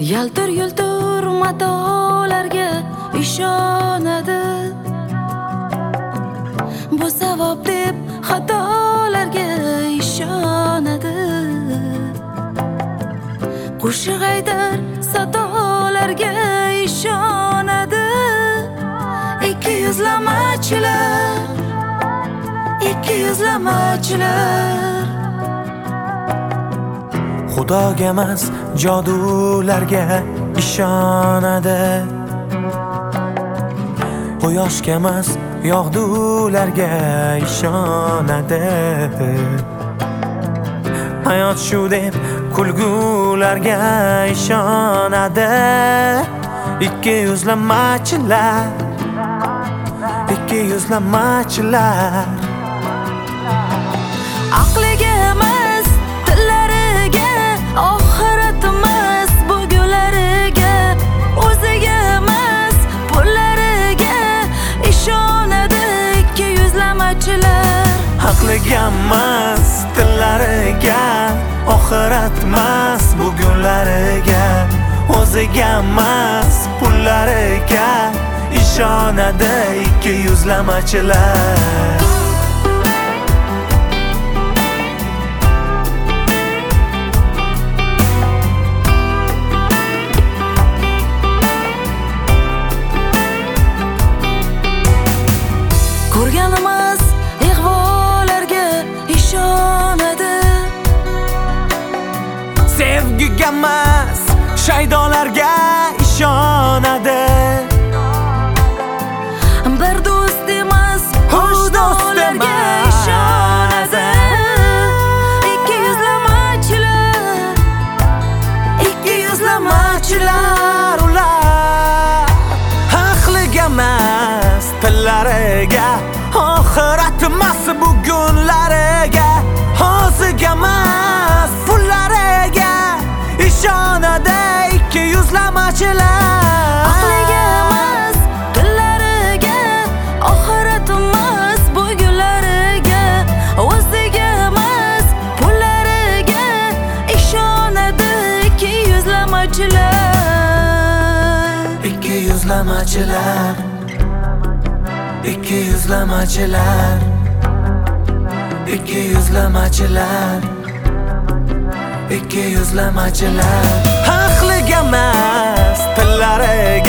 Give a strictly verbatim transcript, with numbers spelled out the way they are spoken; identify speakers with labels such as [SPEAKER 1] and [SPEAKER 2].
[SPEAKER 1] Yaltir yultir matolarga ishonadi. Bu savob deb xatolarga ishonadi. Qo'shiq aytar sadolarga ishonadi. Ikki yuzlamachilar, ikki yuzlamachilar.
[SPEAKER 2] Xudoga emas, jodularga ishonadi. Quyoshga emas, yog'dularga ishonadi. Hayot shu deb kulgularga ishonadi. Ikki yuzlamachilar, ikki yuzlamachilar.
[SPEAKER 1] Aqliga emas, tillariga, oxirat emas bugunlariga, o'ziga emas, pullariga ishonadi ikki yuzlamachilar.
[SPEAKER 2] Aqliga emas, tillariga, oxirat emas bugunlariga, o'ziga emas, pullariga ishonadi ikki yuzlamachilar.
[SPEAKER 1] Ko'rganimiz ig'volarga ishonadi.
[SPEAKER 2] Sevgiga emas, shaydolarga ishonadi.
[SPEAKER 1] Bir do'st emas, ho'jdo'stlarga ishonadi. Ikki yuzlamachilar, ikki yuzlamachilar ular.
[SPEAKER 2] Aqliga emas, tillariga, oxirat emas bugunlariga, o'ziga emas, pullariga ishonadi ikki yuzlamachilar.
[SPEAKER 1] Aqliga emas, tillariga, oxirat emas bugunlariga, o'ziga emas, pullariga ishonadi ikki yuzlamachilar.
[SPEAKER 2] Ikki yuzlamachilar, ikki yuzlamachilar, ikki yuzlamachilar, ikki yuzlamachilar. Aqliga emas, tillariga